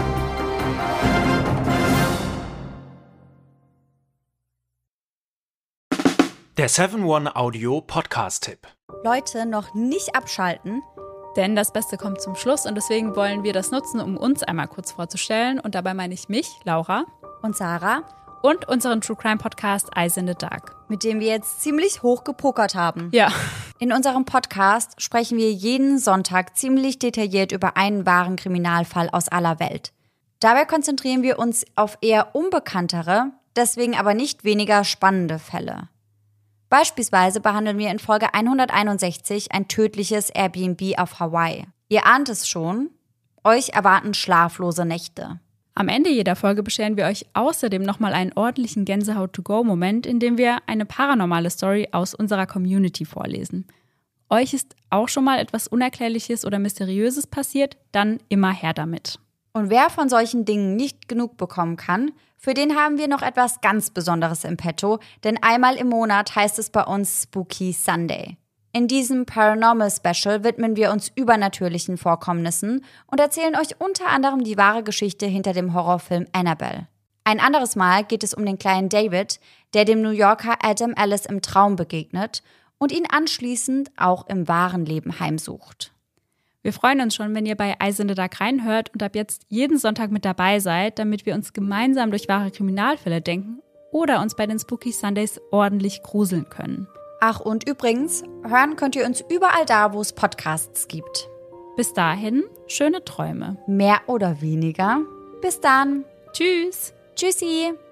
Der 7-One-Audio-Podcast-Tipp. Leute, noch nicht abschalten. Denn das Beste kommt zum Schluss und deswegen wollen wir das nutzen, um uns einmal kurz vorzustellen. Und dabei meine ich mich, Laura. Und Sarah. Und unseren True Crime Podcast Eyes in the Dark. Mit dem wir jetzt ziemlich hoch gepokert haben. Ja. In unserem Podcast sprechen wir jeden Sonntag ziemlich detailliert über einen wahren Kriminalfall aus aller Welt. Dabei konzentrieren wir uns auf eher unbekanntere, deswegen aber nicht weniger spannende Fälle. Beispielsweise behandeln wir in Folge 161 ein tödliches Airbnb auf Hawaii. Ihr ahnt es schon, euch erwarten schlaflose Nächte. Am Ende jeder Folge bescheren wir euch außerdem nochmal einen ordentlichen Gänsehaut-to-go-Moment, in dem wir eine paranormale Story aus unserer Community vorlesen. Euch ist auch schon mal etwas Unerklärliches oder Mysteriöses passiert? Dann immer her damit. Und wer von solchen Dingen nicht genug bekommen kann, für den haben wir noch etwas ganz Besonderes im Petto, denn einmal im Monat heißt es bei uns Spooky Sunday. In diesem Paranormal Special widmen wir uns übernatürlichen Vorkommnissen und erzählen euch unter anderem die wahre Geschichte hinter dem Horrorfilm Annabelle. Ein anderes Mal geht es um den kleinen David, der dem New Yorker Adam Ellis im Traum begegnet und ihn anschließend auch im wahren Leben heimsucht. Wir freuen uns schon, wenn ihr bei Eyes in the Dark reinhört und ab jetzt jeden Sonntag mit dabei seid, damit wir uns gemeinsam durch wahre Kriminalfälle denken oder uns bei den Spooky Sundays ordentlich gruseln können. Ach, und übrigens, hören könnt ihr uns überall da, wo es Podcasts gibt. Bis dahin, schöne Träume. Mehr oder weniger. Bis dann. Tschüss. Tschüssi.